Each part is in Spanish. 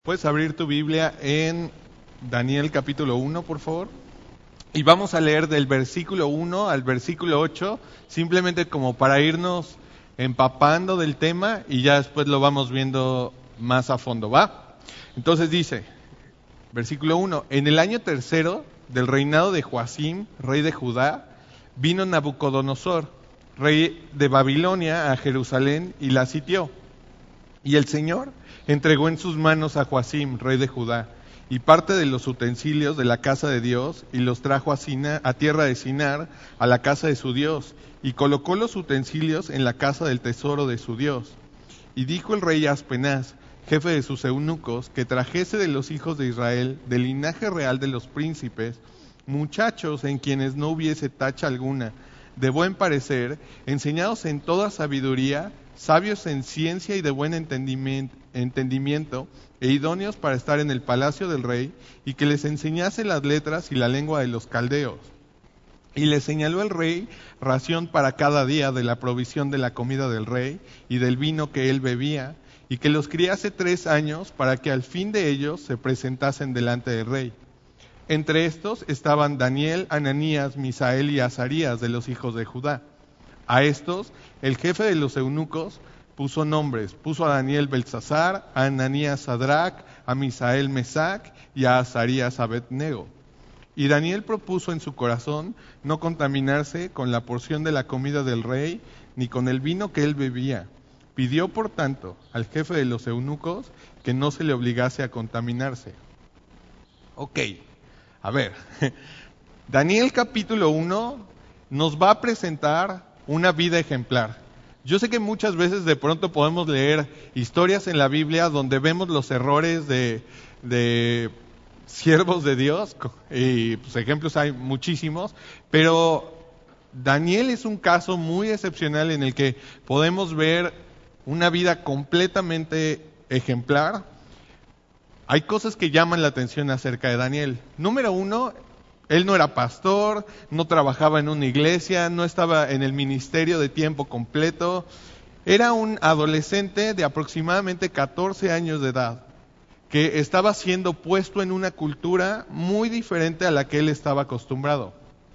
Puedes abrir tu Biblia en Daniel capítulo 1, por favor. Y vamos a leer del versículo 1 al versículo 8, simplemente como para irnos empapando del tema y ya después lo vamos viendo más a fondo, ¿va? Entonces dice, versículo 1, en el año tercero del reinado de Joacim, rey de Judá, vino Nabucodonosor, rey de Babilonia, a Jerusalén y la sitió. Y el Señor entregó en sus manos a Joacim, rey de Judá, y parte de los utensilios de la casa de Dios, y los trajo a tierra de Sinar, a la casa de su Dios, y colocó los utensilios en la casa del tesoro de su Dios. Y dijo el rey Aspenaz, jefe de sus eunucos, que trajese de los hijos de Israel, del linaje real de los príncipes, muchachos en quienes no hubiese tacha alguna, de buen parecer, enseñados en toda sabiduría, sabios en ciencia y de buen entendimiento, e idóneos para estar en el palacio del rey, y que les enseñase las letras y la lengua de los caldeos. Y le señaló el rey ración para cada día de la provisión de la comida del rey y del vino que él bebía, y que los criase 3 años para que al fin de ellos se presentasen delante del rey. Entre estos estaban Daniel, Ananías, Misael y Azarías de los hijos de Judá. A estos, el jefe de los eunucos puso nombres. Puso a Daniel Beltsasar, a Ananías Sadrac, a Misael Mesac y a Azarías Abednego. Y Daniel propuso en su corazón no contaminarse con la porción de la comida del rey, ni con el vino que él bebía. Pidió, por tanto, al jefe de los eunucos que no se le obligase a contaminarse. Ok, a ver, Daniel capítulo 1 nos va a presentar una vida ejemplar. Yo sé que muchas veces de pronto podemos leer historias en la Biblia donde vemos los errores de siervos de Dios, y pues ejemplos hay muchísimos, pero Daniel es un caso muy excepcional en el que podemos ver una vida completamente ejemplar. Hay cosas que llaman la atención acerca de Daniel. Número 1, él no era pastor, no trabajaba en una iglesia, no estaba en el ministerio de tiempo completo. Era un adolescente de aproximadamente 14 años de edad, que estaba siendo puesto en una cultura muy diferente a la que él estaba acostumbrado.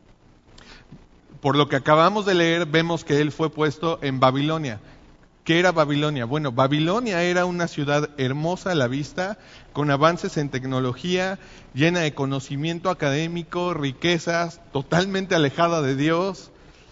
Por lo que acabamos de leer, vemos que él fue puesto en Babilonia. ¿Qué era Babilonia? Bueno, Babilonia era una ciudad hermosa a la vista, con avances en tecnología, llena de conocimiento académico, riquezas, totalmente alejada de Dios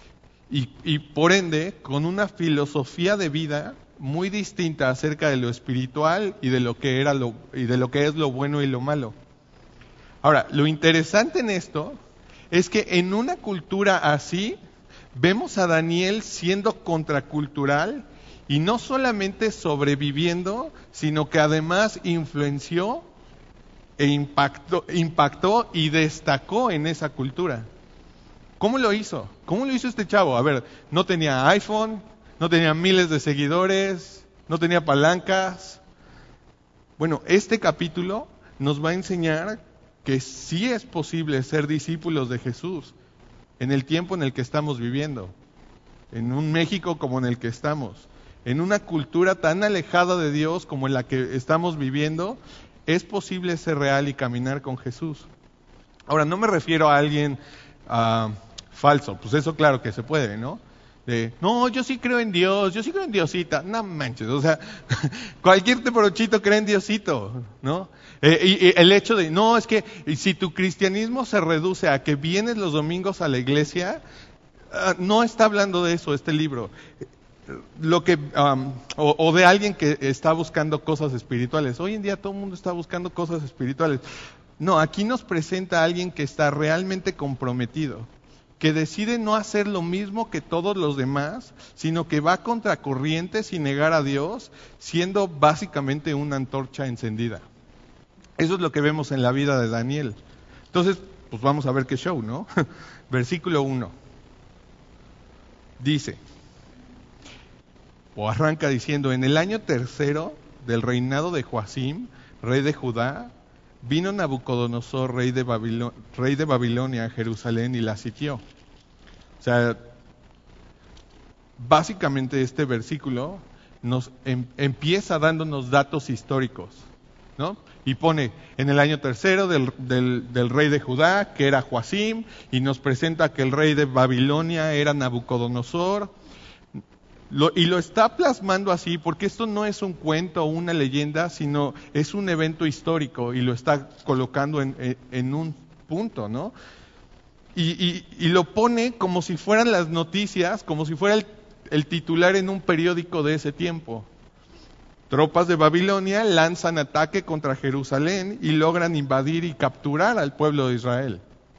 y por ende con una filosofía de vida muy distinta acerca de lo espiritual y de lo que es lo bueno y lo malo. Ahora, lo interesante en esto es que en una cultura así vemos a Daniel siendo contracultural. Y no solamente sobreviviendo, sino que además influenció e impactó y destacó en esa cultura. ¿Cómo lo hizo? ¿Cómo lo hizo este chavo? A ver, no tenía iPhone, no tenía miles de seguidores, no tenía palancas. Bueno, este capítulo nos va a enseñar que sí es posible ser discípulos de Jesús en el tiempo en el que estamos viviendo, en un México como en el que estamos. En una cultura tan alejada de Dios como en la que estamos viviendo, es posible ser real y caminar con Jesús. Ahora, no me refiero a alguien falso, pues eso claro que se puede, ¿no? No, yo sí creo en Dios, yo sí creo en Diosita. No manches, o sea, cualquier teporochito cree en Diosito, ¿no? Y el hecho de, no, es que si tu cristianismo se reduce a que vienes los domingos a la iglesia, no está hablando de eso este libro. O de alguien que está buscando cosas espirituales. Hoy en día todo el mundo está buscando cosas espirituales. No, aquí nos presenta a alguien que está realmente comprometido, que decide no hacer lo mismo que todos los demás, sino que va contra corriente sin negar a Dios, siendo básicamente una antorcha encendida. Eso es lo que vemos en la vida de Daniel. Entonces, pues vamos a ver qué show, ¿no? Versículo 1. Dice, o arranca diciendo, en el año tercero del reinado de Joacim, rey de Judá, vino Nabucodonosor, rey de Babilonia, a Jerusalén y la sitió. O sea, básicamente este versículo nos empieza dándonos datos históricos. ¿no? Y pone en el año tercero del rey de Judá, que era Joacim, y nos presenta que el rey de Babilonia era Nabucodonosor. Y lo está plasmando así porque esto no es un cuento o una leyenda, sino es un evento histórico y lo está colocando en un punto, ¿no? Y lo pone como si fueran las noticias, como si fuera el titular en un periódico de ese tiempo. Tropas de Babilonia lanzan ataque contra Jerusalén y logran invadir y capturar al pueblo de Israel.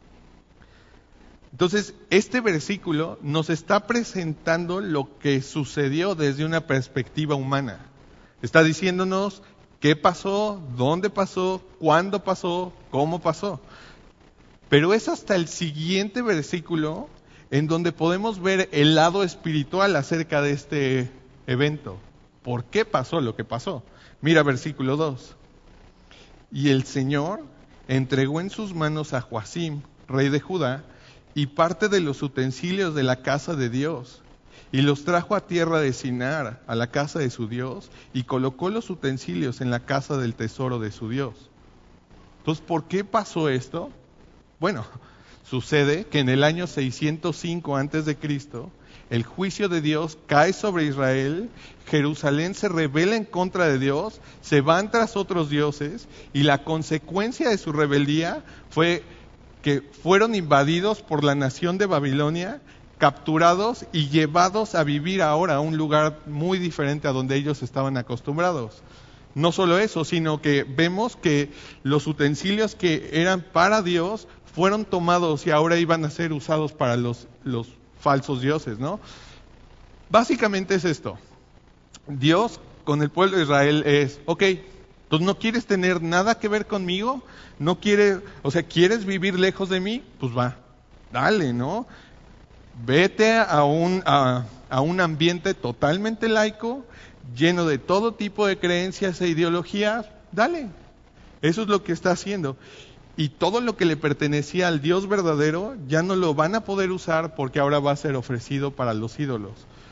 Entonces, este versículo nos está presentando lo que sucedió desde una perspectiva humana. Está diciéndonos qué pasó, dónde pasó, cuándo pasó, cómo pasó. Pero es hasta el siguiente versículo en donde podemos ver el lado espiritual acerca de este evento. ¿Por qué pasó lo que pasó? Mira versículo 2. Y el Señor entregó en sus manos a Joacim, rey de Judá, y parte de los utensilios de la casa de Dios, y los trajo a tierra de Sinar, a la casa de su Dios, y colocó los utensilios en la casa del tesoro de su Dios. Entonces, ¿por qué pasó esto? Bueno, sucede que en el año 605 a.C., el juicio de Dios cae sobre Israel, Jerusalén se rebela en contra de Dios, se van tras otros dioses, y la consecuencia de su rebeldía fue que fueron invadidos por la nación de Babilonia, capturados y llevados a vivir ahora a un lugar muy diferente a donde ellos estaban acostumbrados. No solo eso, sino que vemos que los utensilios que eran para Dios fueron tomados y ahora iban a ser usados para los falsos dioses, ¿no? Básicamente es esto. Dios con el pueblo de Israel es, ok, entonces no quieres tener nada que ver conmigo, no quieres, ¿quieres vivir lejos de mí? Pues va, dale, ¿no? Vete a un ambiente totalmente laico, lleno de todo tipo de creencias e ideologías, dale. Eso es lo que está haciendo. Y todo lo que le pertenecía al Dios verdadero ya no lo van a poder usar porque ahora va a ser ofrecido para los ídolos.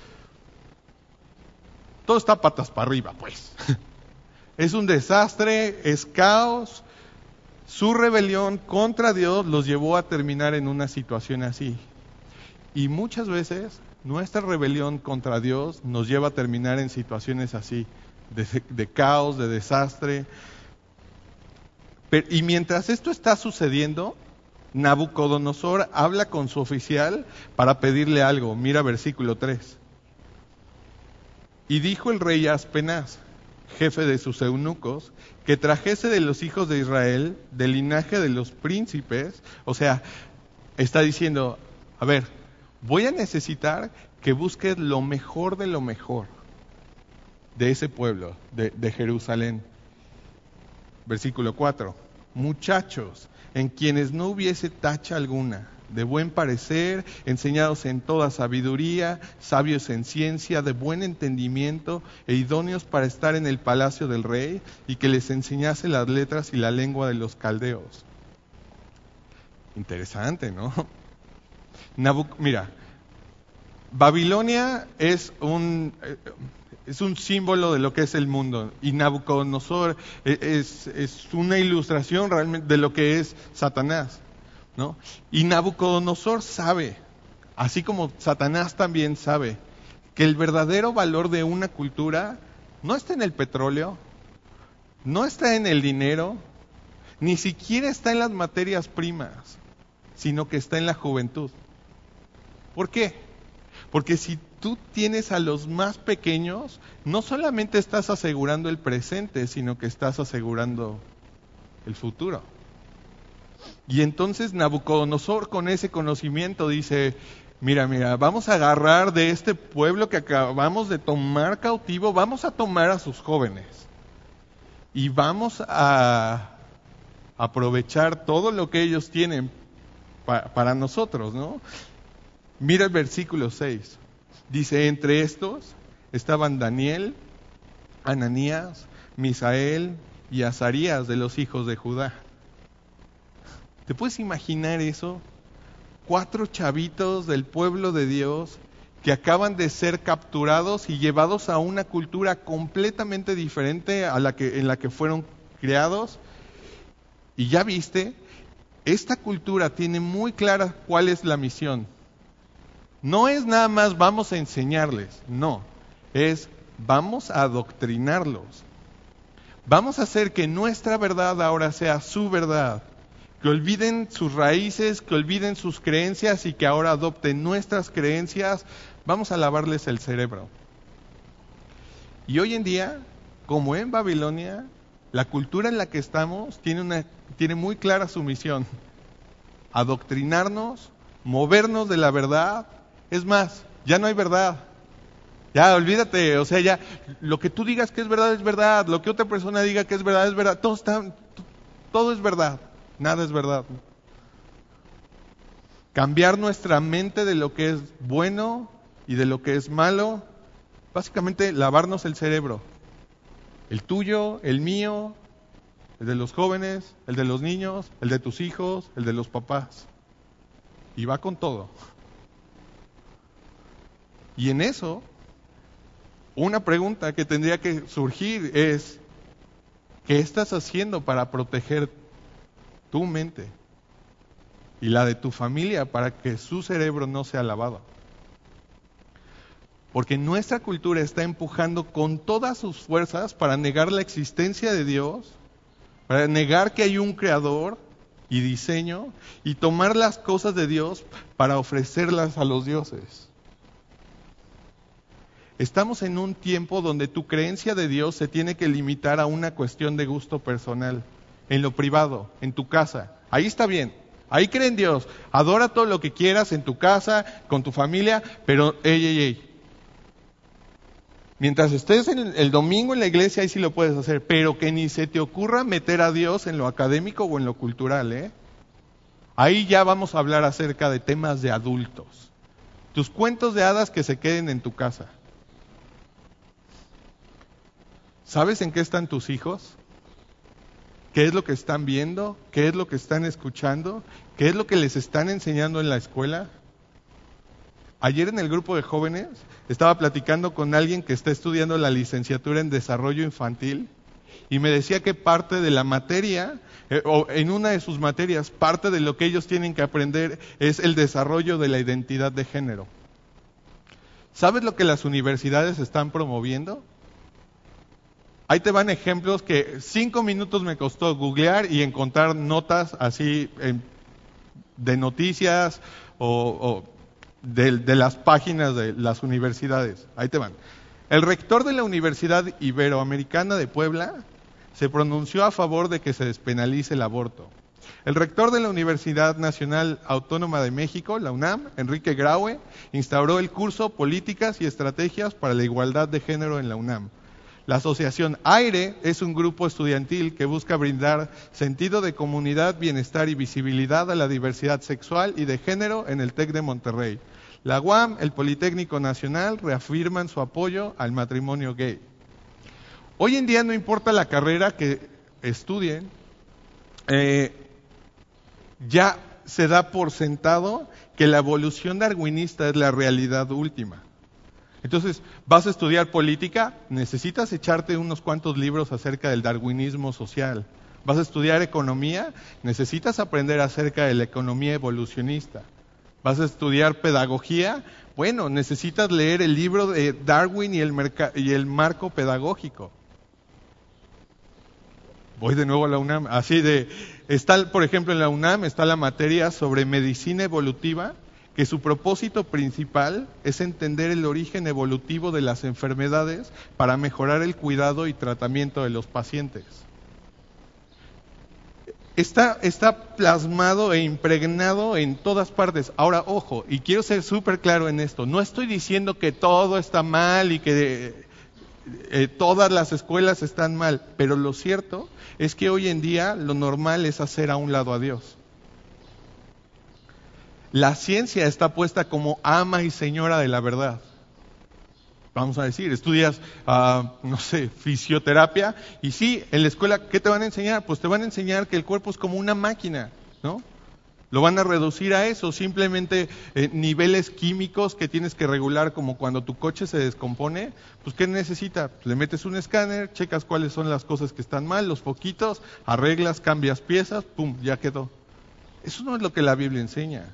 Todo está patas para arriba, pues. Es un desastre, es caos. Su rebelión contra Dios los llevó a terminar en una situación así. Y muchas veces nuestra rebelión contra Dios nos lleva a terminar en situaciones así, de caos, de desastre. Y mientras esto está sucediendo, Nabucodonosor habla con su oficial para pedirle algo. Mira versículo 3. Y dijo el rey a Aspenaz, jefe de sus eunucos, que trajese de los hijos de Israel, del linaje de los príncipes, está diciendo, a ver, voy a necesitar que busques lo mejor de ese pueblo, de Jerusalén. Versículo 4. Muchachos, en quienes no hubiese tacha alguna, de buen parecer, enseñados en toda sabiduría, sabios en ciencia, de buen entendimiento e idóneos para estar en el palacio del rey, y que les enseñase las letras y la lengua de los caldeos. Interesante, ¿no? Mira, Babilonia es un símbolo de lo que es el mundo, y Nabucodonosor es una ilustración realmente de lo que es Satanás, ¿no? Y Nabucodonosor sabe, así como Satanás también sabe, que el verdadero valor de una cultura no está en el petróleo, no está en el dinero, ni siquiera está en las materias primas, sino que está en la juventud. ¿Por qué? Porque si tú tienes a los más pequeños, no solamente estás asegurando el presente, sino que estás asegurando el futuro. Y entonces Nabucodonosor, con ese conocimiento, dice, mira, vamos a agarrar de este pueblo que acabamos de tomar cautivo, vamos a tomar a sus jóvenes y vamos a aprovechar todo lo que ellos tienen para nosotros, ¿no? Mira el versículo 6. Dice, entre estos estaban Daniel, Ananías, Misael y Azarías de los hijos de Judá. ¿Te puedes imaginar eso? 4 chavitos del pueblo de Dios que acaban de ser capturados y llevados a una cultura completamente diferente a en la que fueron criados. Y ya viste, esta cultura tiene muy clara cuál es la misión. No es nada más vamos a enseñarles, no, es vamos a adoctrinarlos. Vamos a hacer que nuestra verdad ahora sea su verdad, que olviden sus raíces, que olviden sus creencias y que ahora adopten nuestras creencias. Vamos a lavarles el cerebro. Y hoy en día, como en Babilonia, la cultura en la que estamos tiene muy clara su misión: adoctrinarnos, movernos de la verdad. Es más, ya no hay verdad. Ya, olvídate, o sea, ya, lo que tú digas que es verdad, lo que otra persona diga que es verdad, todo es verdad, nada es verdad. Cambiar nuestra mente de lo que es bueno y de lo que es malo, básicamente lavarnos el cerebro. El tuyo, el mío, el de los jóvenes, el de los niños, el de tus hijos, el de los papás. Y va con todo. Y en eso, una pregunta que tendría que surgir es, ¿qué estás haciendo para proteger tu mente y la de tu familia para que su cerebro no sea lavado? Porque nuestra cultura está empujando con todas sus fuerzas para negar la existencia de Dios, para negar que hay un creador y diseño, y tomar las cosas de Dios para ofrecerlas a los dioses. Estamos en un tiempo donde tu creencia de Dios se tiene que limitar a una cuestión de gusto personal, en lo privado, en tu casa. Ahí está bien, ahí cree en Dios, adora todo lo que quieras en tu casa, con tu familia, pero mientras estés el domingo en la iglesia, ahí sí lo puedes hacer, pero que ni se te ocurra meter a Dios en lo académico o en lo cultural, ¿eh? Ahí ya vamos a hablar acerca de temas de adultos. Tus cuentos de hadas que se queden en tu casa. ¿Sabes en qué están tus hijos? ¿Qué es lo que están viendo? ¿Qué es lo que están escuchando? ¿Qué es lo que les están enseñando en la escuela? Ayer en el grupo de jóvenes estaba platicando con alguien que está estudiando la licenciatura en desarrollo infantil y me decía que parte de la materia, o en una de sus materias, parte de lo que ellos tienen que aprender es el desarrollo de la identidad de género. ¿Sabes lo que las universidades están promoviendo? Ahí te van ejemplos que 5 minutos me costó googlear y encontrar notas así de noticias o de las páginas de las universidades. Ahí te van. El rector de la Universidad Iberoamericana de Puebla se pronunció a favor de que se despenalice el aborto. El rector de la Universidad Nacional Autónoma de México, la UNAM, Enrique Graue, instauró el curso Políticas y Estrategias para la Igualdad de Género en la UNAM. La asociación AIRE es un grupo estudiantil que busca brindar sentido de comunidad, bienestar y visibilidad a la diversidad sexual y de género en el TEC de Monterrey. La UAM, el Politécnico Nacional, reafirman su apoyo al matrimonio gay. Hoy en día no importa la carrera que estudien, ya se da por sentado que la evolución darwinista es la realidad última. Entonces, vas a estudiar política, necesitas echarte unos cuantos libros acerca del darwinismo social. Vas a estudiar economía, necesitas aprender acerca de la economía evolucionista. Vas a estudiar pedagogía, bueno, necesitas leer el libro de Darwin y el marco pedagógico. Voy de nuevo a la UNAM. Está, por ejemplo, en la UNAM está la materia sobre medicina evolutiva, que su propósito principal es entender el origen evolutivo de las enfermedades para mejorar el cuidado y tratamiento de los pacientes. Está plasmado e impregnado en todas partes. Ahora, ojo, y quiero ser súper claro en esto, no estoy diciendo que todo está mal y que todas las escuelas están mal, pero lo cierto es que hoy en día lo normal es hacer a un lado a Dios. La ciencia está puesta como ama y señora de la verdad. Vamos a decir, estudias, fisioterapia, y sí, en la escuela, ¿qué te van a enseñar? Pues te van a enseñar que el cuerpo es como una máquina, ¿no? Lo van a reducir a eso, simplemente niveles químicos que tienes que regular, como cuando tu coche se descompone. Pues ¿qué necesita? Le metes un escáner, checas cuáles son las cosas que están mal, los poquitos, arreglas, cambias piezas, pum, ya quedó. Eso no es lo que la Biblia enseña.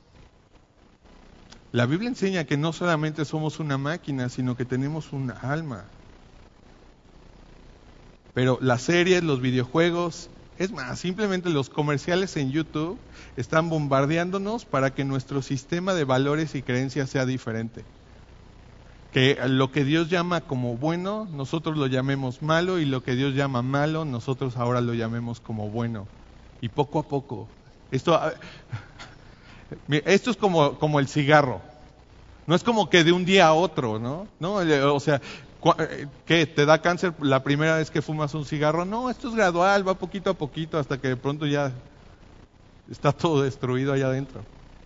La Biblia enseña que no solamente somos una máquina, sino que tenemos un alma. Pero las series, los videojuegos, es más, simplemente los comerciales en YouTube están bombardeándonos para que nuestro sistema de valores y creencias sea diferente. Que lo que Dios llama como bueno, nosotros lo llamemos malo, y lo que Dios llama malo, nosotros ahora lo llamemos como bueno. Y poco a poco. Esto es como el cigarro. No es como que de un día a otro, ¿no? O sea, ¿qué? ¿Te da cáncer la primera vez que fumas un cigarro? No, esto es gradual, va poquito a poquito hasta que de pronto ya está todo destruido allá adentro.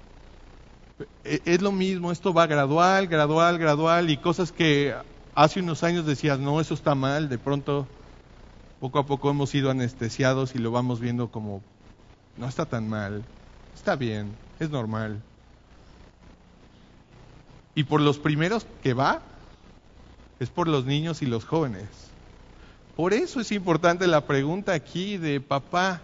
Es lo mismo, esto va gradual, gradual, gradual, y cosas que hace unos años decías, no, eso está mal, de pronto, poco a poco hemos sido anestesiados y lo vamos viendo como, no está tan mal, está bien, es normal. Y por los primeros que va, es por los niños y los jóvenes. Por eso es importante la pregunta aquí de papá.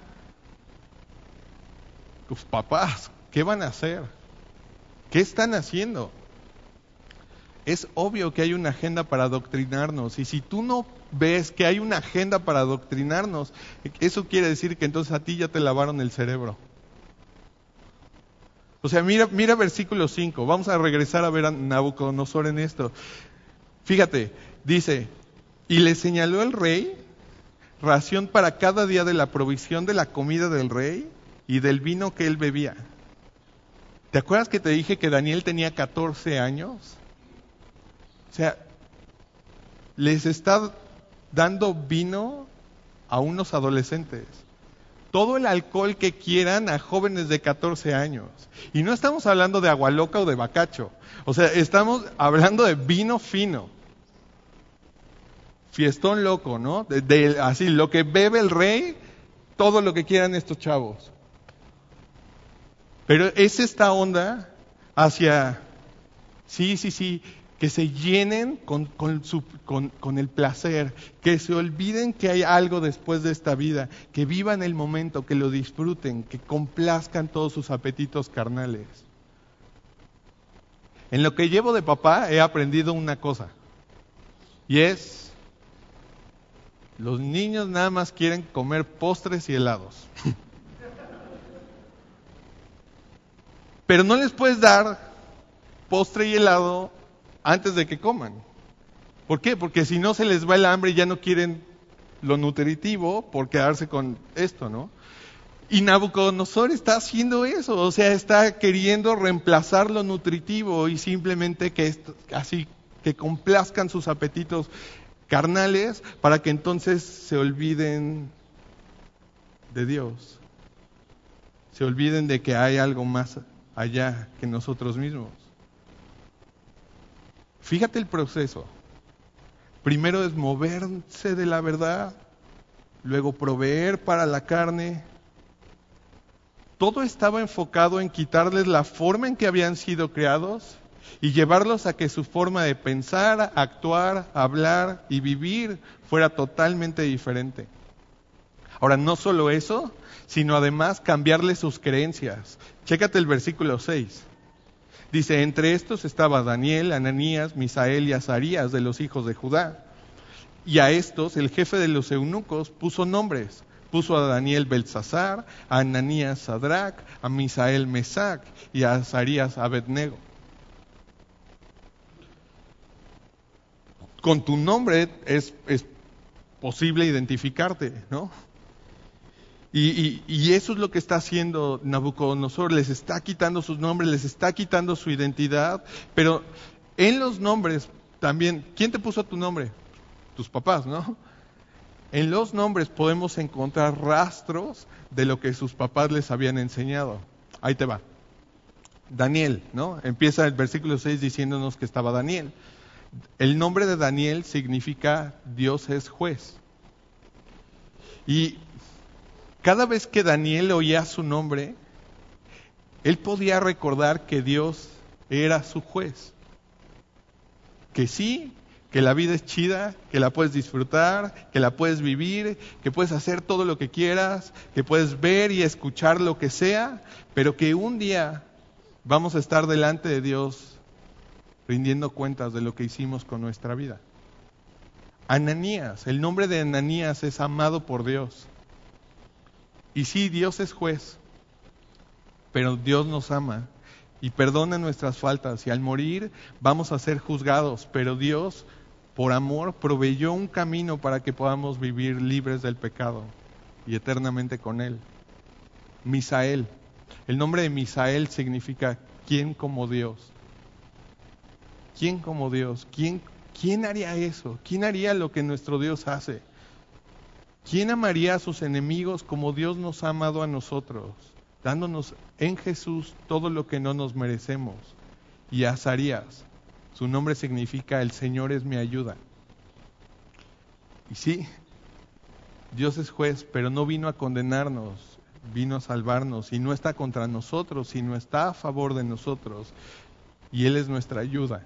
Pues papás, ¿qué van a hacer? ¿Qué están haciendo? Es obvio que hay una agenda para adoctrinarnos, y si tú no ves que hay una agenda para adoctrinarnos, eso quiere decir que entonces a ti ya te lavaron el cerebro. O sea, mira versículo 5, vamos a regresar a ver a Nabucodonosor en esto. Fíjate, dice, y le señaló el rey ración para cada día de la provisión de la comida del rey y del vino que él bebía. ¿Te acuerdas que te dije que Daniel tenía 14 años? O sea, les está dando vino a unos adolescentes. Todo el alcohol que quieran a jóvenes de 14 años. Y no estamos hablando de agua loca o de bacacho. O sea, estamos hablando de vino fino. Fiestón loco, ¿no? Así, lo que bebe el rey, todo lo que quieran estos chavos. Pero es esta onda hacia, sí, que se llenen con el placer, que se olviden que hay algo después de esta vida, que vivan el momento, que lo disfruten, que complazcan todos sus apetitos carnales. En lo que llevo de papá he aprendido una cosa, y es, los niños nada más quieren comer postres y helados. Pero no les puedes dar postre y helado antes de que coman. ¿Por qué? Porque si no se les va el hambre y ya no quieren lo nutritivo por quedarse con esto, ¿no? Y Nabucodonosor está haciendo eso, o sea, está queriendo reemplazar lo nutritivo y simplemente que complazcan sus apetitos carnales para que entonces se olviden de Dios. Se olviden de que hay algo más allá que nosotros mismos. Fíjate el proceso. Primero es moverse de la verdad, luego proveer para la carne. Todo estaba enfocado en quitarles la forma en que habían sido creados y llevarlos a que su forma de pensar, actuar, hablar y vivir fuera totalmente diferente. Ahora, no solo eso, sino además cambiarles sus creencias. Chécate el versículo 6. Dice, entre estos estaba Daniel, Ananías, Misael y Azarías de los hijos de Judá. Y a estos el jefe de los eunucos puso nombres. Puso a Daniel Belsasar, a Ananías Sadrac, a Misael Mesac y a Azarías Abednego. Con tu nombre es posible identificarte, ¿no? Y eso es lo que está haciendo Nabucodonosor, les está quitando sus nombres, les está quitando su identidad, pero en los nombres también, ¿quién te puso tu nombre? Tus papás, ¿no? En los nombres podemos encontrar rastros de lo que sus papás les habían enseñado. Ahí te va. Daniel, ¿no? Empieza el versículo 6 diciéndonos que estaba Daniel. El nombre de Daniel significa Dios es juez. Y cada vez que Daniel oía su nombre, Él podía recordar que Dios era su juez. Que sí, que la vida es chida, que la puedes disfrutar, que la puedes vivir, que puedes hacer todo lo que quieras, que puedes ver y escuchar lo que sea, pero que un día vamos a estar delante de Dios rindiendo cuentas de lo que hicimos con nuestra vida. Ananías, el nombre de Ananías es amado por Dios. Y sí, Dios es juez, pero Dios nos ama y perdona nuestras faltas. Y al morir vamos a ser juzgados, pero Dios, por amor, proveyó un camino para que podamos vivir libres del pecado y eternamente con Él. Misael, el nombre de Misael significa ¿quién como Dios? ¿Quién como Dios? ¿Quién haría eso? ¿Quién haría lo que nuestro Dios hace? ¿Quién amaría a sus enemigos como Dios nos ha amado a nosotros, dándonos en Jesús todo lo que no nos merecemos? Y Azarías, su nombre significa el Señor es mi ayuda. Y sí, Dios es juez, pero no vino a condenarnos, vino a salvarnos, y no está contra nosotros, sino está a favor de nosotros, y Él es nuestra ayuda.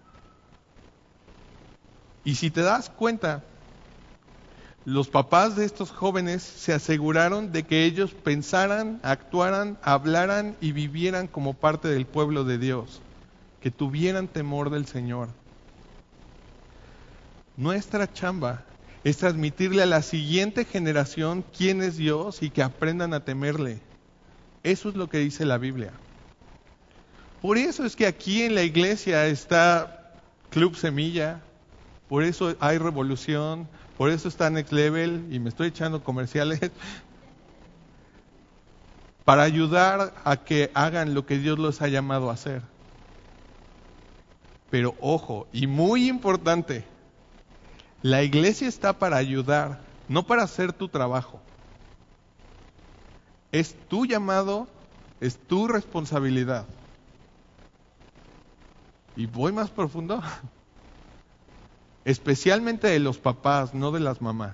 Y si te das cuenta, los papás de estos jóvenes se aseguraron de que ellos pensaran, actuaran, hablaran y vivieran como parte del pueblo de Dios, que tuvieran temor del Señor. Nuestra chamba es transmitirle a la siguiente generación quién es Dios y que aprendan a temerle. Eso es lo que dice la Biblia. Por eso es que aquí en la iglesia está Club Semilla, por eso hay Revolución, por eso está Next Level, y me estoy echando comerciales, para ayudar a que hagan lo que Dios los ha llamado a hacer. Pero ojo, y muy importante, la iglesia está para ayudar, no para hacer tu trabajo. Es tu llamado, es tu responsabilidad. Y voy más profundo. Especialmente de los papás, no de las mamás.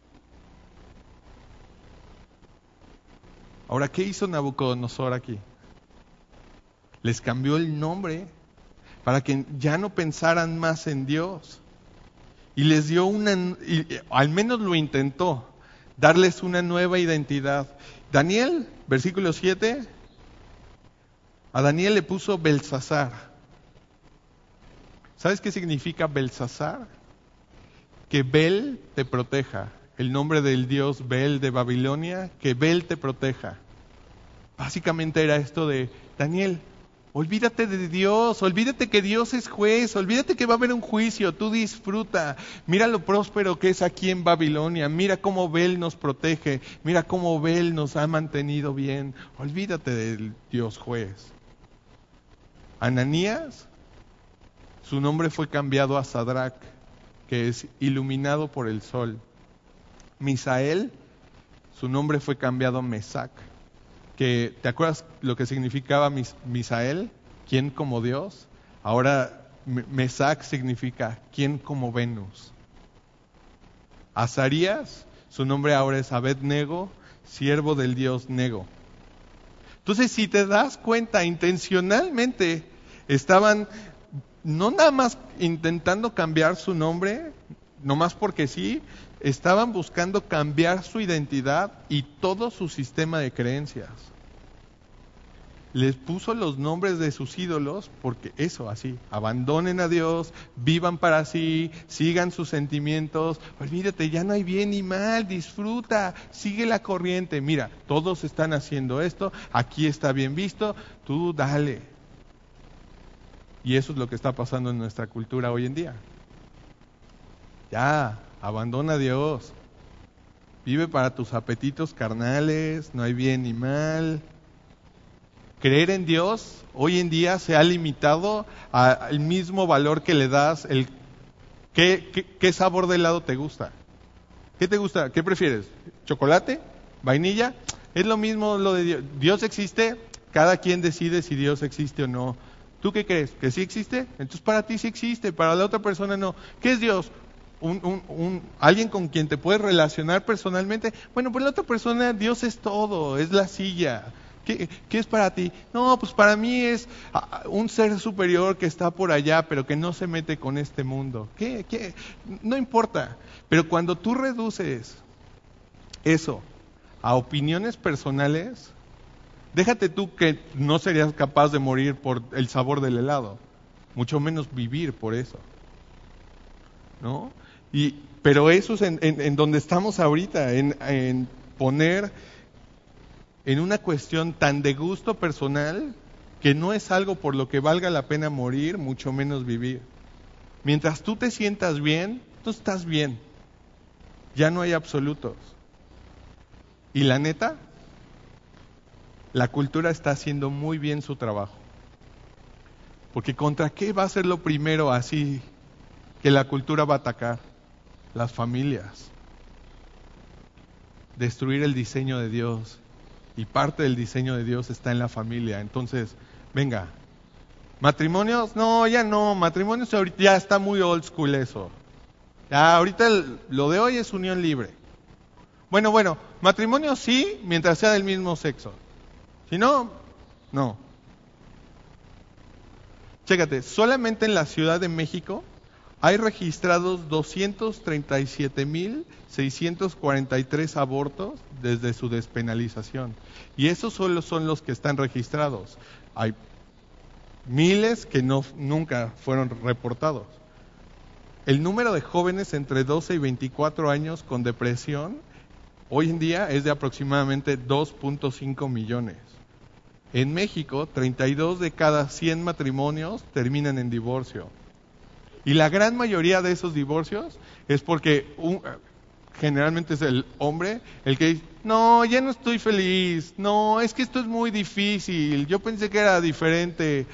Ahora, ¿qué hizo Nabucodonosor aquí? Les cambió el nombre para que ya no pensaran más en Dios. Y les dio al menos lo intentó, darles una nueva identidad. Daniel, versículo 7, a Daniel le puso Belsasar. ¿Sabes qué significa Belsasar? Que Bel te proteja. El nombre del dios Bel de Babilonia, que Bel te proteja. Básicamente era esto de, Daniel, olvídate de Dios, olvídate que Dios es juez, olvídate que va a haber un juicio, tú disfruta. Mira lo próspero que es aquí en Babilonia, mira cómo Bel nos protege, mira cómo Bel nos ha mantenido bien. Olvídate del Dios juez. Ananías, su nombre fue cambiado a Sadrach, que es iluminado por el sol. Misael, su nombre fue cambiado a Mesac, que, ¿te acuerdas lo que significaba Misael? ¿Quién como Dios? Ahora Mesac significa ¿quién como Venus? Azarías, su nombre ahora es Abed-Nego, siervo del dios Nego. Entonces, si te das cuenta, intencionalmente estaban no nada más intentando cambiar su nombre, no más porque sí, estaban buscando cambiar su identidad y todo su sistema de creencias. Les puso los nombres de sus ídolos porque eso, así, abandonen a Dios, vivan para sí, sigan sus sentimientos, olvídate, ya no hay bien ni mal, disfruta, sigue la corriente. Mira, todos están haciendo esto, aquí está bien visto, tú dale. Y eso es lo que está pasando en nuestra cultura hoy en día. Ya, abandona a Dios. Vive para tus apetitos carnales, no hay bien ni mal. Creer en Dios hoy en día se ha limitado al mismo valor que le das. ¿Qué sabor de helado te gusta? ¿Qué te gusta? ¿Qué prefieres? ¿Chocolate? ¿Vainilla? Es lo mismo lo de Dios. ¿Dios existe? Cada quien decide si Dios existe o no. ¿Tú qué crees? ¿Que sí existe? Entonces para ti sí existe, para la otra persona no. ¿Qué es Dios? ¿Alguien con quien te puedes relacionar personalmente? Bueno, pues la otra persona, Dios es todo, es la silla. ¿Qué es para ti? No, pues para mí es un ser superior que está por allá, pero que no se mete con este mundo. ¿Qué? No importa. Pero cuando tú reduces eso a opiniones personales, déjate tú que no serías capaz de morir por el sabor del helado, mucho menos vivir por eso, ¿no? Pero eso es en donde estamos ahorita, en poner en una cuestión tan de gusto personal que no es algo por lo que valga la pena morir, mucho menos vivir. Mientras tú te sientas bien, tú estás bien. Ya no hay absolutos. Y la neta, la cultura está haciendo muy bien su trabajo. Porque ¿contra qué va a ser lo primero así que la cultura va a atacar? Las familias. Destruir el diseño de Dios. Y parte del diseño de Dios está en la familia. Entonces, venga. ¿Matrimonios? No, ya no. Matrimonios ahorita ya está muy old school eso. Ya ahorita lo de hoy es unión libre. Bueno, matrimonio sí, mientras sea del mismo sexo. Si no, no. Chécate, solamente en la Ciudad de México hay registrados 237,643 abortos desde su despenalización. Y esos solo son los que están registrados. Hay miles que nunca fueron reportados. El número de jóvenes entre 12 y 24 años con depresión hoy en día es de aproximadamente 2.5 millones. En México, 32 de cada 100 matrimonios terminan en divorcio. Y la gran mayoría de esos divorcios es porque generalmente es el hombre el que dice, no, ya no estoy feliz, no, es que esto es muy difícil, yo pensé que era diferente.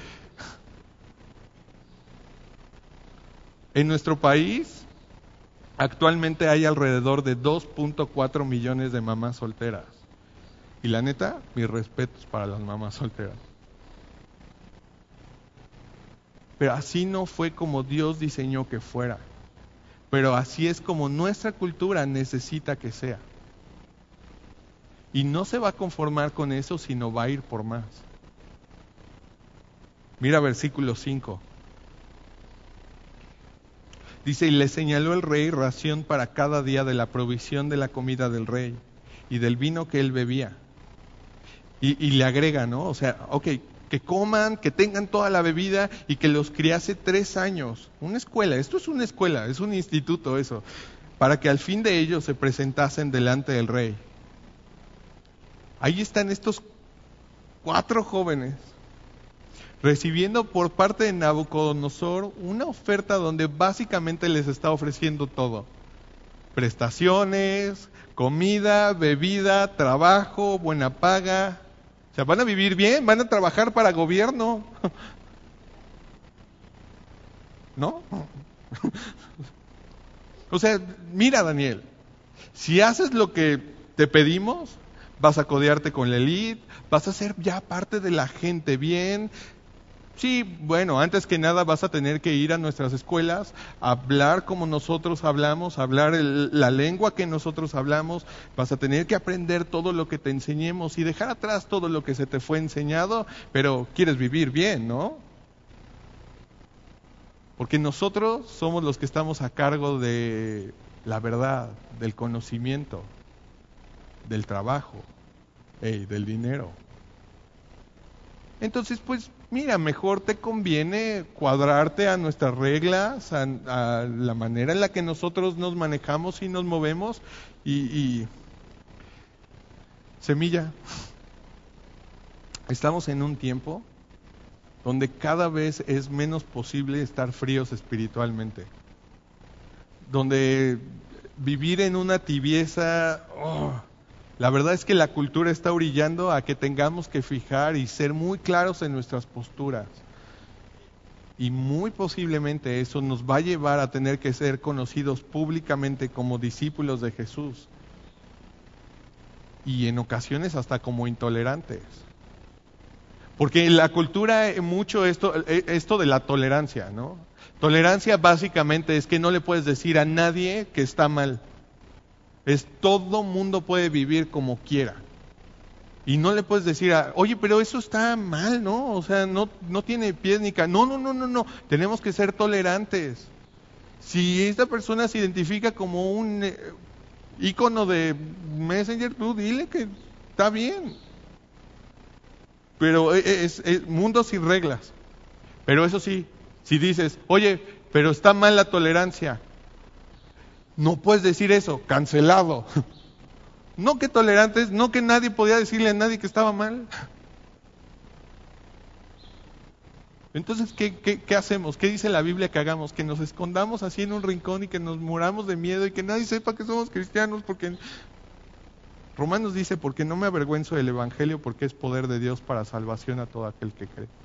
En nuestro país, actualmente hay alrededor de 2.4 millones de mamás solteras. Y la neta, mis respetos para las mamás solteras. Pero así no fue como Dios diseñó que fuera. Pero así es como nuestra cultura necesita que sea. Y no se va a conformar con eso, sino va a ir por más. Mira versículo 5. Dice, y le señaló el rey ración para cada día de la provisión de la comida del rey y del vino que él bebía. Y le agrega, ¿no? O sea, ok, que coman, que tengan toda la bebida y que los criase 3 años. Una escuela, esto es una escuela, es un instituto eso, para que al fin de ellos se presentasen delante del rey. Ahí están estos 4 jóvenes recibiendo por parte de Nabucodonosor una oferta donde básicamente les está ofreciendo todo. Prestaciones, comida, bebida, trabajo, buena paga. O sea, van a vivir bien, van a trabajar para gobierno. ¿No? O sea, mira, Daniel, si haces lo que te pedimos, vas a codearte con la élite, vas a ser ya parte de la gente bien. Sí, bueno, antes que nada vas a tener que ir a nuestras escuelas, hablar como nosotros hablamos, hablar la lengua que nosotros hablamos, vas a tener que aprender todo lo que te enseñemos y dejar atrás todo lo que se te fue enseñado, pero quieres vivir bien, ¿no? Porque nosotros somos los que estamos a cargo de la verdad, del conocimiento, del trabajo, del dinero. Entonces, pues, mira, mejor te conviene cuadrarte a nuestras reglas, a la manera en la que nosotros nos manejamos y nos movemos y semilla. Estamos en un tiempo donde cada vez es menos posible estar fríos espiritualmente, donde vivir en una tibieza... La verdad es que la cultura está orillando a que tengamos que fijar y ser muy claros en nuestras posturas. Y muy posiblemente eso nos va a llevar a tener que ser conocidos públicamente como discípulos de Jesús. Y en ocasiones hasta como intolerantes. Porque la cultura mucho esto de la tolerancia, ¿no? Tolerancia básicamente es que no le puedes decir a nadie que está mal. Es todo mundo puede vivir como quiera. Y no le puedes decir, oye, pero eso está mal, ¿no? O sea, no tiene pies ni cabeza. No. Tenemos que ser tolerantes. Si esta persona se identifica como un ícono de Messenger, tú dile que está bien. Pero es mundo sin reglas. Pero eso sí, si dices, oye, pero está mal la tolerancia, no puedes decir eso, cancelado. No que tolerantes, no que nadie podía decirle a nadie que estaba mal. Entonces, ¿qué hacemos? ¿Qué dice la Biblia que hagamos? Que nos escondamos así en un rincón y que nos muramos de miedo y que nadie sepa que somos cristianos, porque Romanos dice, porque no me avergüenzo del Evangelio, porque es poder de Dios para salvación a todo aquel que cree.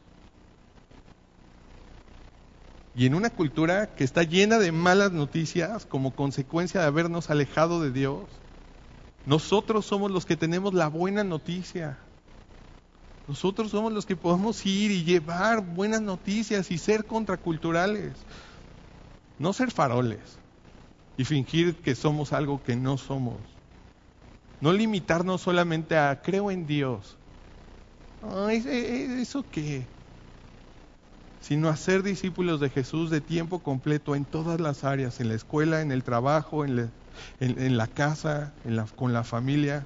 Y en una cultura que está llena de malas noticias como consecuencia de habernos alejado de Dios, nosotros somos los que tenemos la buena noticia. Nosotros somos los que podemos ir y llevar buenas noticias y ser contraculturales. No ser faroles y fingir que somos algo que no somos. No limitarnos solamente a creo en Dios. Ay, ¿eso qué? Sino a ser discípulos de Jesús de tiempo completo en todas las áreas, en la escuela, en el trabajo, en la casa, con la familia.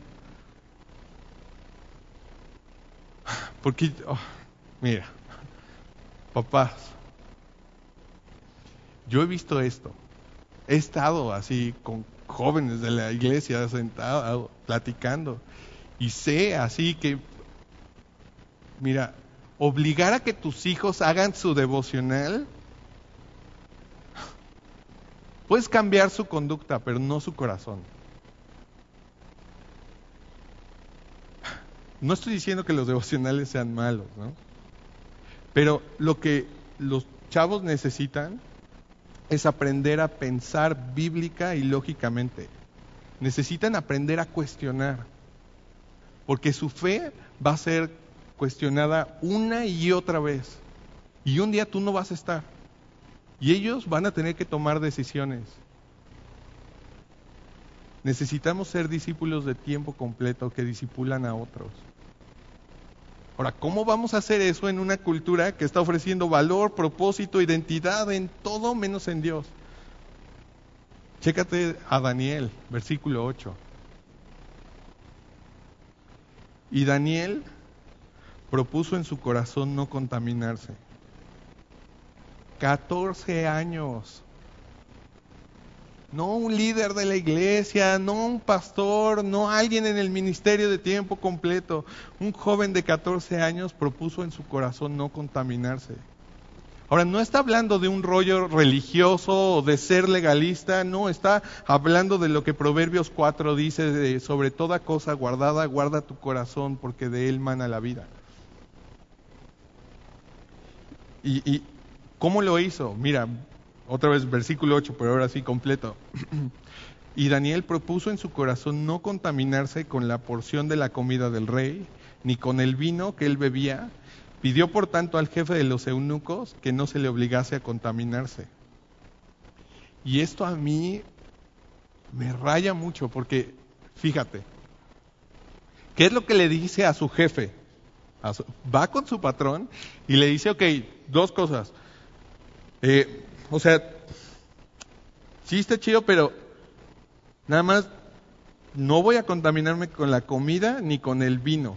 Porque, mira, papás, yo he visto esto. He estado así con jóvenes de la iglesia sentado, platicando. Y sé así que, mira, obligar a que tus hijos hagan su devocional, puedes cambiar su conducta, pero no su corazón. No estoy diciendo que los devocionales sean malos, ¿no? Pero lo que los chavos necesitan es aprender a pensar bíblica y lógicamente. Necesitan aprender a cuestionar, porque su fe va a ser cuestionada una y otra vez. Y un día tú no vas a estar. Y ellos van a tener que tomar decisiones. Necesitamos ser discípulos de tiempo completo que discipulan a otros. Ahora, ¿cómo vamos a hacer eso en una cultura que está ofreciendo valor, propósito, identidad en todo menos en Dios? Chécate a Daniel, versículo 8. Y Daniel propuso en su corazón no contaminarse. 14 años. No un líder de la iglesia, no un pastor, no alguien en el ministerio de tiempo completo. Un joven de 14 años propuso en su corazón no contaminarse. Ahora, no está hablando de un rollo religioso o de ser legalista, no, está hablando de lo que Proverbios 4 dice, sobre toda cosa guardada, guarda tu corazón, porque de él mana la vida. ¿Y cómo lo hizo? Mira, otra vez versículo 8, pero ahora sí completo. Y Daniel propuso en su corazón no contaminarse con la porción de la comida del rey, ni con el vino que él bebía. Pidió por tanto al jefe de los eunucos que no se le obligase a contaminarse. Y esto a mí me raya mucho porque, fíjate, ¿qué es lo que le dice a su jefe? Va con su patrón y le dice, ok, dos cosas. O sea, sí está chido, pero nada más no voy a contaminarme con la comida ni con el vino.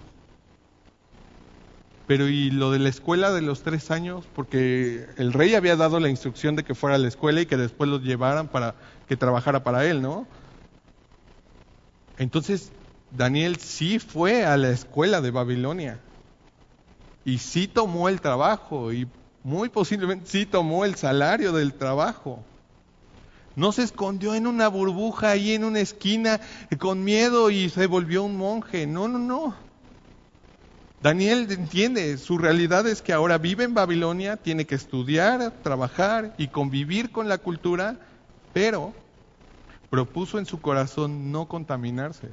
Pero y lo de la escuela de los 3 años, porque el rey había dado la instrucción de que fuera a la escuela y que después los llevaran para que trabajara para él, ¿no? Entonces, Daniel sí fue a la escuela de Babilonia y sí tomó el trabajo y muy posiblemente sí tomó el salario del trabajo. No se escondió en una burbuja ahí en una esquina con miedo y se volvió un monje. No. Daniel entiende, su realidad es que ahora vive en Babilonia, tiene que estudiar, trabajar y convivir con la cultura, pero propuso en su corazón no contaminarse.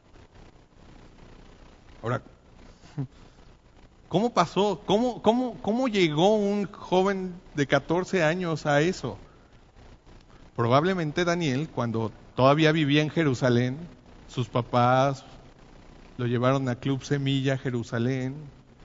Ahora, ¿cómo pasó? ¿Cómo llegó un joven de 14 años a eso? Probablemente Daniel, cuando todavía vivía en Jerusalén, sus papás lo llevaron a Club Semilla, Jerusalén.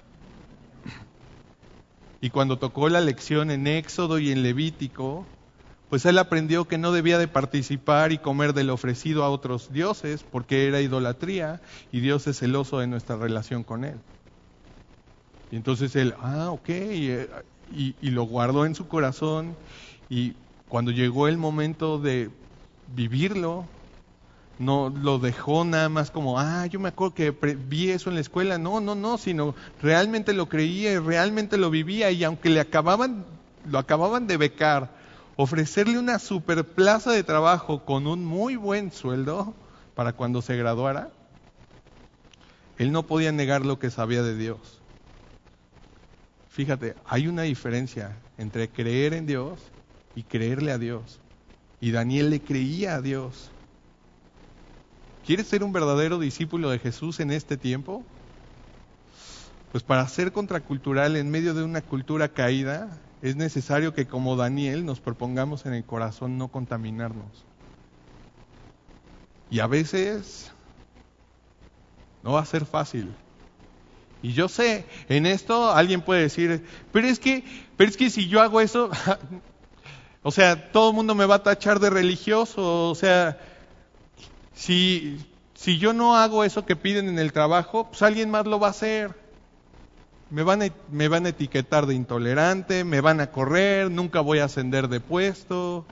Y cuando tocó la lección en Éxodo y en Levítico, pues él aprendió que no debía de participar y comer del ofrecido a otros dioses, porque era idolatría, y Dios es celoso de nuestra relación con él. Y entonces él, ok, y lo guardó en su corazón, y cuando llegó el momento de vivirlo, no lo dejó nada más como, yo me acuerdo que vi eso en la escuela. No, sino realmente lo creía y realmente lo vivía, y aunque lo acababan de becar, ofrecerle una super plaza de trabajo con un muy buen sueldo para cuando se graduara, él no podía negar lo que sabía de Dios. Fíjate, hay una diferencia entre creer en Dios y creerle a Dios. Y Daniel le creía a Dios. ¿Quieres ser un verdadero discípulo de Jesús en este tiempo? Pues para ser contracultural en medio de una cultura caída, es necesario que como Daniel nos propongamos en el corazón no contaminarnos. Y a veces no va a ser fácil. Y yo sé, en esto alguien puede decir, pero es que si yo hago eso, o sea, todo el mundo me va a tachar de religioso. O sea, si yo no hago eso que piden en el trabajo, pues alguien más lo va a hacer. Me van a etiquetar de intolerante, me van a correr, nunca voy a ascender de puesto,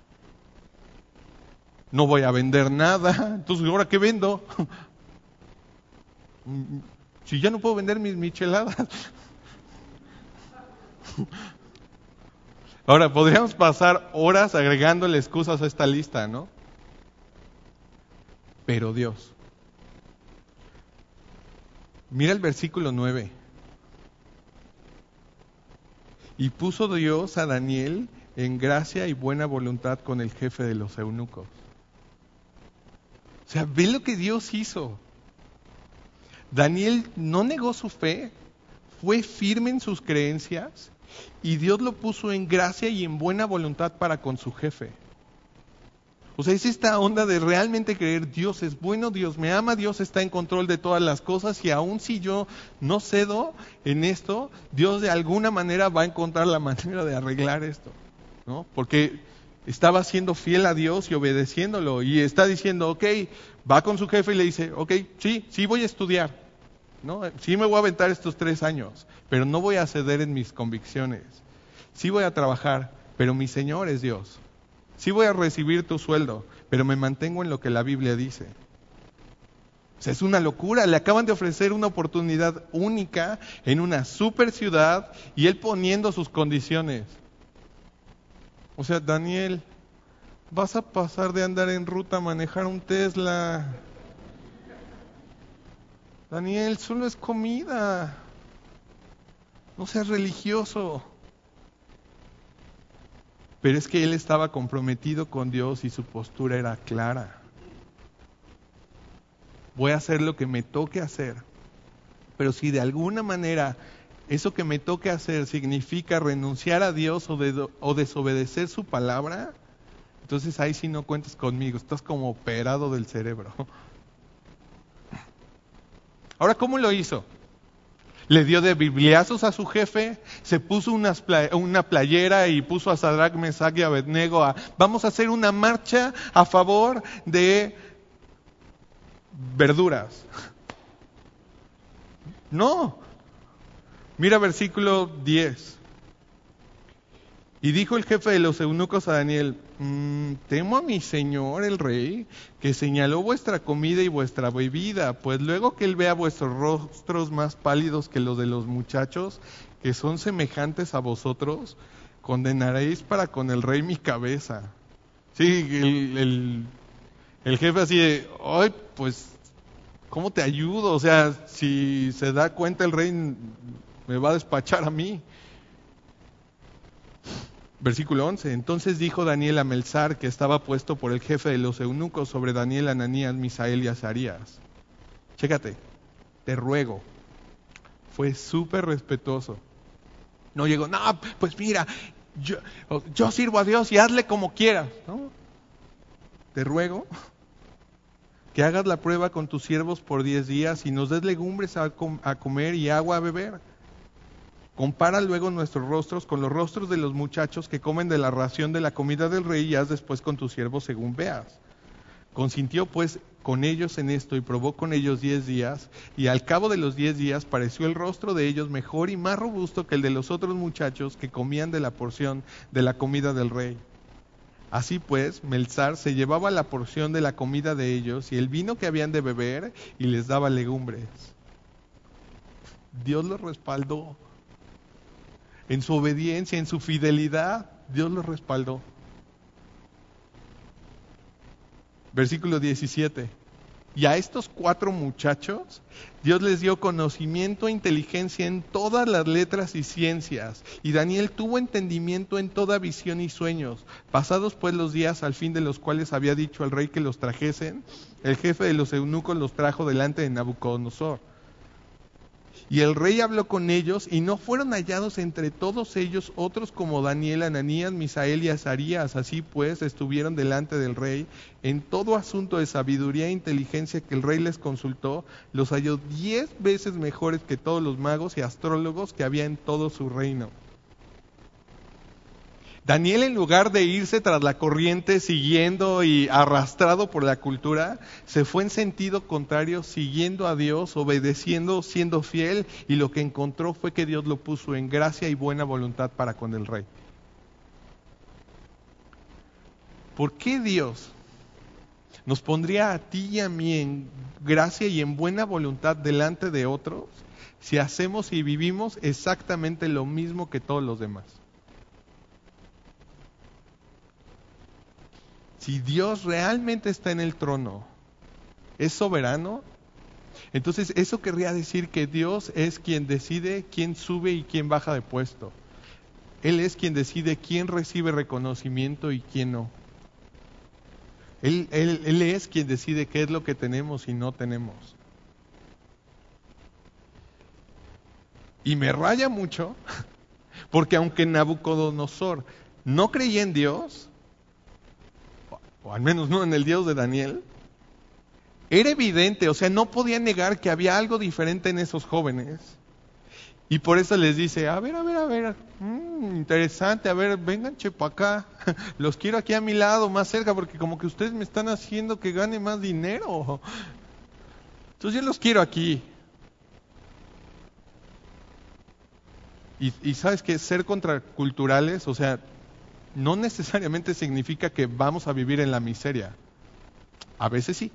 no voy a vender nada. Entonces, ¿ahora qué vendo? Si ya no puedo vender mis micheladas. Ahora, podríamos pasar horas agregándole excusas a esta lista, ¿no? Pero Dios. Mira el versículo 9. Y puso Dios a Daniel en gracia y buena voluntad con el jefe de los eunucos. O sea, ve lo que Dios hizo. Daniel no negó su fe, fue firme en sus creencias y Dios lo puso en gracia y en buena voluntad para con su jefe. O sea, es esta onda de realmente creer, Dios es bueno, Dios me ama, Dios está en control de todas las cosas, y aun si yo no cedo en esto, Dios de alguna manera va a encontrar la manera de arreglar esto, ¿no? Porque estaba siendo fiel a Dios y obedeciéndolo, y está diciendo, ok, va con su jefe y le dice, ok, sí voy a estudiar, ¿no? Sí me voy a aventar estos 3 años, pero no voy a ceder en mis convicciones. Sí voy a trabajar, pero mi Señor es Dios. Sí voy a recibir tu sueldo, pero me mantengo en lo que la Biblia dice. O sea, es una locura. Le acaban de ofrecer una oportunidad única en una super ciudad y él poniendo sus condiciones. O sea, Daniel, vas a pasar de andar en ruta a manejar un Tesla. Daniel, solo es comida. No seas religioso. Pero es que él estaba comprometido con Dios y su postura era clara. Voy a hacer lo que me toque hacer. Pero si de alguna manera eso que me toque hacer significa renunciar a Dios o desobedecer su palabra, entonces ahí sí no cuentes conmigo. Estás como operado del cerebro. Ahora, ¿cómo lo hizo? Le dio de bibliazos a su jefe, se puso una playera y puso a Sadrach, Mesach y Abednego vamos a hacer una marcha a favor de verduras. No. Mira versículo 10. Y dijo el jefe de los eunucos a Daniel, temo a mi señor el rey, que señaló vuestra comida y vuestra bebida, pues luego que él vea vuestros rostros más pálidos que los de los muchachos, que son semejantes a vosotros, condenaréis para con el rey mi cabeza. Sí, el jefe así de, ay, pues, ¿cómo te ayudo? O sea, si se da cuenta el rey, me va a despachar a mí. Versículo 11. Entonces dijo Daniel a Melzar, que estaba puesto por el jefe de los eunucos sobre Daniel, Ananías, Misael y Azarías. Chécate, te ruego. Fue súper respetuoso. No llegó, no, pues mira, yo sirvo a Dios y hazle como quieras, ¿no? Te ruego que hagas la prueba con tus siervos por 10 días y nos des legumbres a comer y agua a beber. Compara luego nuestros rostros con los rostros de los muchachos que comen de la ración de la comida del rey y haz después con tus siervos según veas. Consintió pues con ellos en esto y probó con ellos 10 días, y al cabo de los 10 días pareció el rostro de ellos mejor y más robusto que el de los otros muchachos que comían de la porción de la comida del rey. Así pues, Melzar se llevaba la porción de la comida de ellos y el vino que habían de beber y les daba legumbres. Dios los respaldó. En su obediencia, en su fidelidad, Dios los respaldó. Versículo 17. Y a estos 4 muchachos, Dios les dio conocimiento e inteligencia en todas las letras y ciencias. Y Daniel tuvo entendimiento en toda visión y sueños. Pasados pues los días al fin de los cuales había dicho al rey que los trajesen, el jefe de los eunucos los trajo delante de Nabucodonosor. Y el rey habló con ellos, y no fueron hallados entre todos ellos otros como Daniel, Ananías, Misael y Azarías. Así pues, estuvieron delante del rey. En todo asunto de sabiduría e inteligencia que el rey les consultó, los halló 10 veces mejores que todos los magos y astrólogos que había en todo su reino. Daniel, en lugar de irse tras la corriente, siguiendo y arrastrado por la cultura, se fue en sentido contrario, siguiendo a Dios, obedeciendo, siendo fiel, y lo que encontró fue que Dios lo puso en gracia y buena voluntad para con el rey. ¿Por qué Dios nos pondría a ti y a mí en gracia y en buena voluntad delante de otros si hacemos y vivimos exactamente lo mismo que todos los demás? Si Dios realmente está en el trono, es soberano, entonces eso querría decir que Dios es quien decide quién sube y quién baja de puesto. Él es quien decide quién recibe reconocimiento y quién no. Él es quien decide qué es lo que tenemos y no tenemos. Y me raya mucho, porque aunque Nabucodonosor no creía en Dios, o al menos no en el Dios de Daniel, era evidente, o sea, no podía negar que había algo diferente en esos jóvenes. Y por eso les dice, a ver, interesante, a ver, vengan para acá, los quiero aquí a mi lado, más cerca, porque como que ustedes me están haciendo que gane más dinero. Entonces yo los quiero aquí. Y sabes que ser contraculturales, o sea, no necesariamente significa que vamos a vivir en la miseria. A veces sí.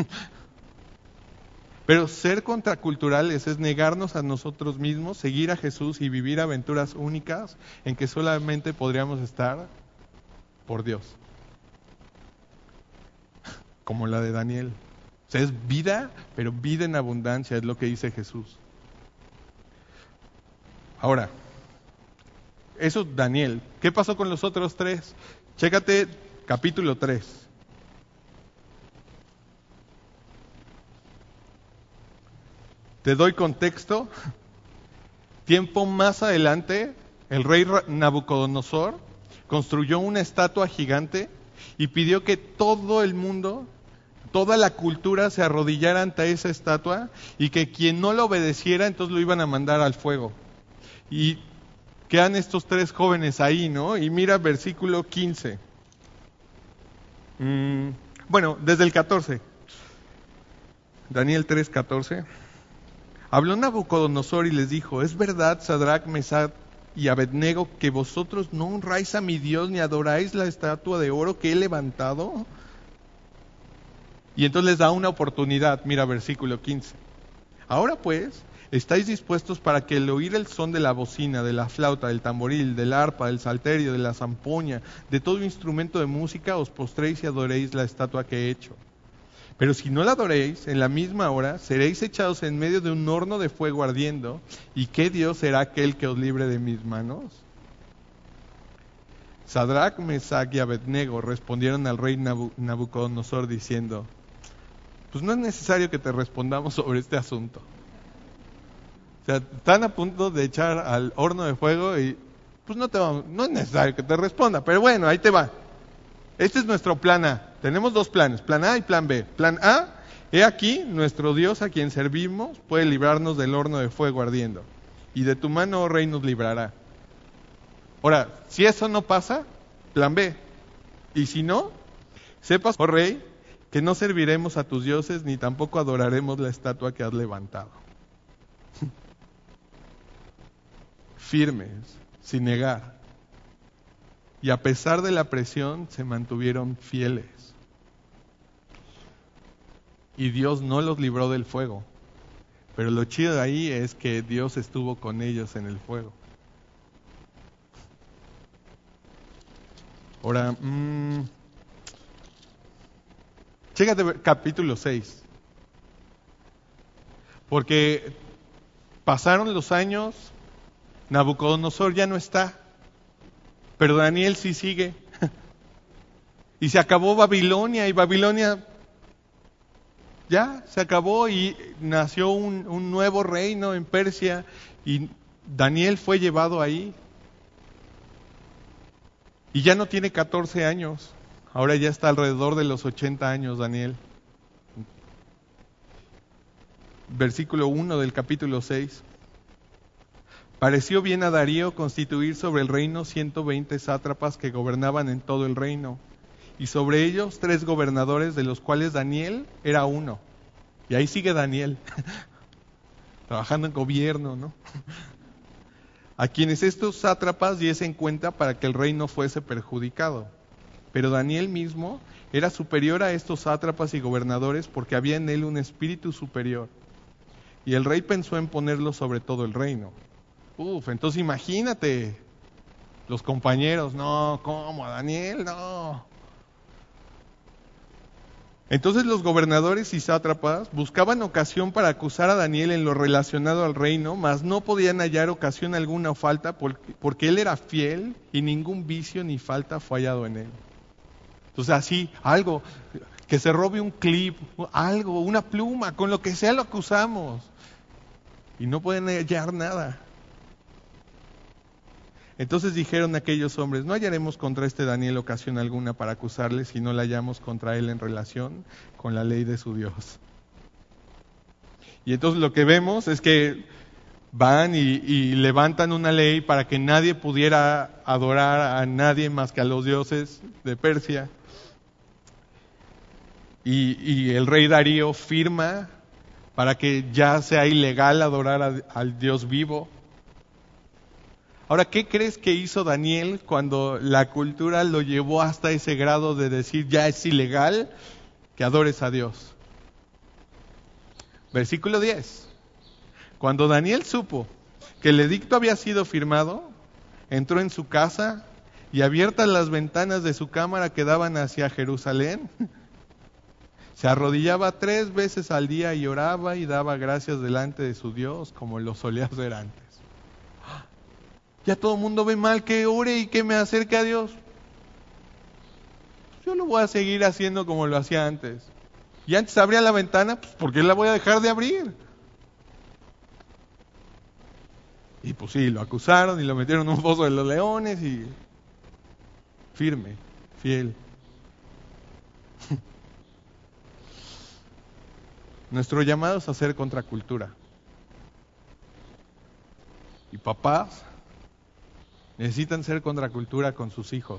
Pero ser contraculturales es negarnos a nosotros mismos, seguir a Jesús y vivir aventuras únicas en que solamente podríamos estar por Dios. Como la de Daniel. O sea, es vida, pero vida en abundancia, es lo que dice Jesús. Ahora, eso es Daniel. ¿Qué pasó con los otros 3? Chécate capítulo 3. Te doy contexto. Tiempo más adelante, el rey Nabucodonosor construyó una estatua gigante y pidió que todo el mundo, toda la cultura se arrodillara ante esa estatua y que quien no lo obedeciera, entonces lo iban a mandar al fuego. Y quedan estos 3 jóvenes ahí, ¿no? Y mira versículo 15. Bueno, desde el 14. Daniel 3, 14. Habló Nabucodonosor y les dijo, ¿es verdad, Sadrach, Mesach y Abednego, que vosotros no honráis a mi Dios ni adoráis la estatua de oro que he levantado? Y entonces les da una oportunidad. Mira versículo 15. Ahora pues, ¿estáis dispuestos para que al oír el son de la bocina, de la flauta, del tamboril, del arpa, del salterio, de la zampoña, de todo instrumento de música, os postréis y adoréis la estatua que he hecho? Pero si no la adoréis, en la misma hora seréis echados en medio de un horno de fuego ardiendo, ¿y qué Dios será aquel que os libre de mis manos? Sadrach, Mesach y Abednego respondieron al rey Nabucodonosor diciendo, pues no es necesario que te respondamos sobre este asunto. O sea, están a punto de echar al horno de fuego y pues no es necesario que te responda, pero bueno, ahí te va. Este es nuestro plan A. Tenemos 2 planes, plan A y plan B. Plan A he aquí, nuestro Dios a quien servimos puede librarnos del horno de fuego ardiendo, y de tu mano, oh rey, nos librará. Ahora, si eso no pasa, plan B. Y si no, sepas, oh rey, que no serviremos a tus dioses, ni tampoco adoraremos la estatua que has levantado. Firmes, sin negar. Y a pesar de la presión, se mantuvieron fieles. Y Dios no los libró del fuego. Pero lo chido de ahí es que Dios estuvo con ellos en el fuego. Ahora, chécate capítulo 6. Porque pasaron los años, Nabucodonosor ya no está, pero Daniel sí sigue. Y se acabó Babilonia, y Babilonia ya se acabó, y nació un nuevo reino en Persia, y Daniel fue llevado ahí. Y ya no tiene 14 años, ahora ya está alrededor de los 80 años Daniel. Versículo 1 del capítulo 6. Pareció bien a Darío constituir sobre el reino 120 sátrapas que gobernaban en todo el reino, y sobre ellos 3 gobernadores, de los cuales Daniel era uno. Y ahí sigue Daniel, trabajando en gobierno, ¿no? A quienes estos sátrapas diesen cuenta para que el rey no fuese perjudicado. Pero Daniel mismo era superior a estos sátrapas y gobernadores, porque había en él un espíritu superior. Y el rey pensó en ponerlo sobre todo el reino. Entonces imagínate, los compañeros, no, ¿cómo? ¿A Daniel? No. Entonces los gobernadores y sátrapas buscaban ocasión para acusar a Daniel en lo relacionado al reino, mas no podían hallar ocasión alguna o falta, porque él era fiel y ningún vicio ni falta fue hallado en él. Entonces así, algo, que se robe un clip, algo, una pluma, con lo que sea lo acusamos. Y no pueden hallar nada. Entonces dijeron aquellos hombres, no hallaremos contra este Daniel ocasión alguna para acusarle, si no la hallamos contra él en relación con la ley de su Dios. Y entonces lo que vemos es que van y levantan una ley para que nadie pudiera adorar a nadie más que a los dioses de Persia. Y el rey Darío firma para que ya sea ilegal adorar al Dios vivo. Ahora, ¿qué crees que hizo Daniel cuando la cultura lo llevó hasta ese grado de decir ya es ilegal que adores a Dios? Versículo 10. Cuando Daniel supo que el edicto había sido firmado, entró en su casa y abiertas las ventanas de su cámara que daban hacia Jerusalén, se arrodillaba 3 veces al día y oraba y daba gracias delante de su Dios como lo solía hacer antes. Ya todo el mundo ve mal que ore y que me acerque a Dios. Yo lo voy a seguir haciendo como lo hacía antes. Y antes abría la ventana, pues ¿por qué la voy a dejar de abrir? Y pues sí, lo acusaron y lo metieron en un foso de los leones y firme, fiel. Nuestro llamado es a hacer contracultura. Y papás necesitan ser contracultura con sus hijos.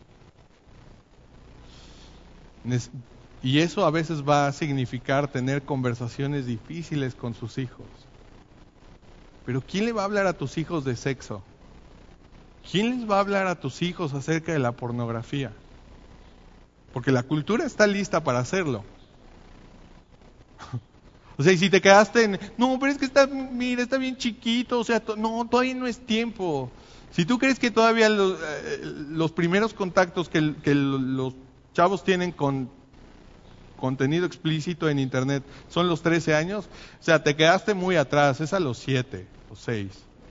Y eso a veces va a significar tener conversaciones difíciles con sus hijos. Pero ¿quién le va a hablar a tus hijos de sexo? ¿Quién les va a hablar a tus hijos acerca de la pornografía? Porque la cultura está lista para hacerlo. O sea, y si te quedaste en, no, pero es que mira, está bien chiquito, o sea, no, todavía no es tiempo. Si tú crees que todavía los primeros contactos que los chavos tienen con contenido explícito en internet son los 13 años, o sea, te quedaste muy atrás, es a los 7 o 6.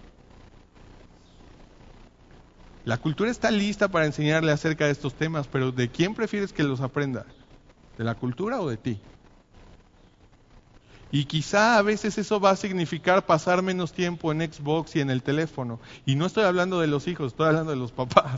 La cultura está lista para enseñarle acerca de estos temas, pero ¿de quién prefieres que los aprenda? ¿De la cultura o de ti? Y quizá a veces eso va a significar pasar menos tiempo en Xbox y en el teléfono. Y no estoy hablando de los hijos, estoy hablando de los papás.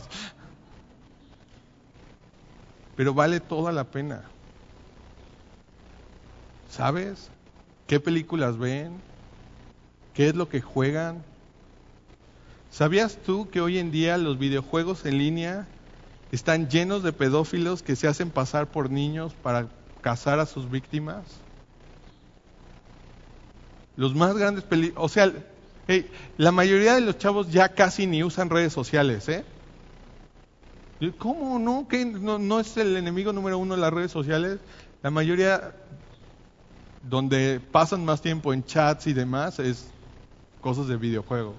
Pero vale toda la pena. ¿Sabes? ¿Qué películas ven? ¿Qué es lo que juegan? ¿Sabías tú que hoy en día los videojuegos en línea están llenos de pedófilos que se hacen pasar por niños para cazar a sus víctimas? Los más grandes o sea, la mayoría de los chavos ya casi ni usan redes sociales, ¿eh? ¿Cómo no? ¿Qué? ¿No es el enemigo número uno las redes sociales? La mayoría, donde pasan más tiempo en chats y demás, es cosas de videojuegos.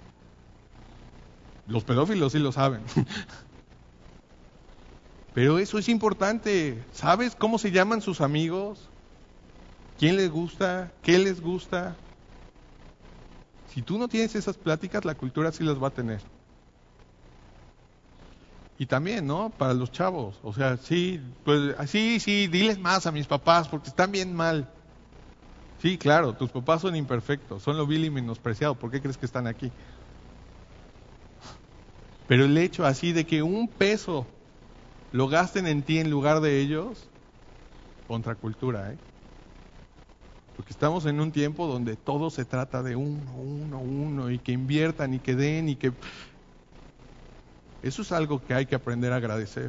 Los pedófilos sí lo saben. Pero eso es importante. ¿Sabes cómo se llaman sus amigos? ¿Quién les gusta? ¿Qué les gusta? Si tú no tienes esas pláticas, la cultura sí las va a tener. Y también, ¿no? Para los chavos. O sea, sí, pues sí, diles más a mis papás porque están bien mal. Sí, claro, tus papás son imperfectos, son lo vil y menospreciado. ¿Por qué crees que están aquí? Pero el hecho así de que un peso lo gasten en ti en lugar de ellos, contracultura, ¿eh? Porque estamos en un tiempo donde todo se trata de uno, y que inviertan y que den y que... Eso es algo que hay que aprender a agradecer.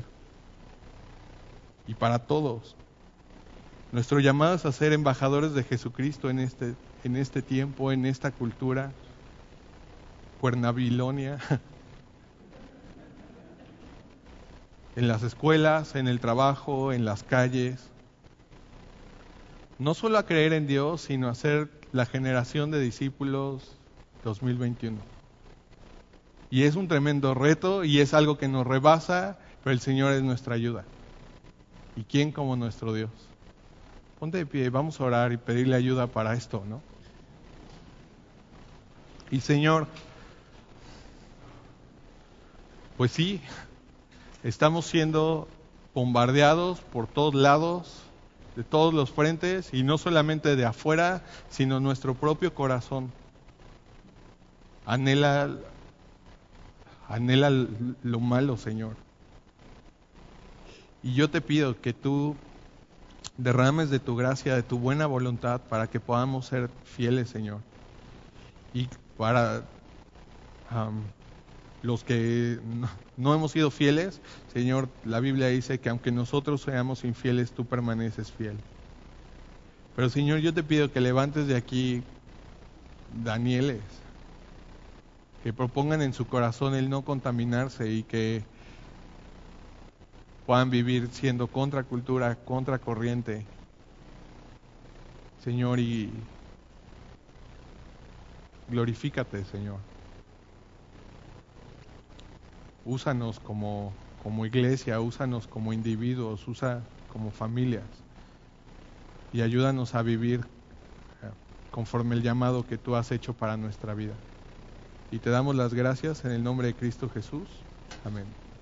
Y para todos. Nuestro llamado es a ser embajadores de Jesucristo en este tiempo, en esta cultura. Cuernabilonia. En las escuelas, en el trabajo, en las calles. No solo a creer en Dios, sino a ser la generación de discípulos 2021. Y es un tremendo reto y es algo que nos rebasa, pero el Señor es nuestra ayuda. ¿Y quién como nuestro Dios? Ponte de pie, vamos a orar y pedirle ayuda para esto, ¿no? Y Señor, pues sí, estamos siendo bombardeados por todos lados, de todos los frentes, y no solamente de afuera, sino nuestro propio corazón. Anhela lo malo, Señor. Y yo te pido que tú derrames de tu gracia, de tu buena voluntad, para que podamos ser fieles, Señor. Y para los que no hemos sido fieles, Señor, la Biblia dice que aunque nosotros seamos infieles, tú permaneces fiel. Pero Señor, yo te pido que levantes de aquí Danieles, que propongan en su corazón el no contaminarse y que puedan vivir siendo contracultura, contracorriente, Señor, y glorifícate, Señor. Úsanos como iglesia, úsanos como individuos, usa como familias y ayúdanos a vivir conforme el llamado que tú has hecho para nuestra vida. Y te damos las gracias en el nombre de Cristo Jesús. Amén.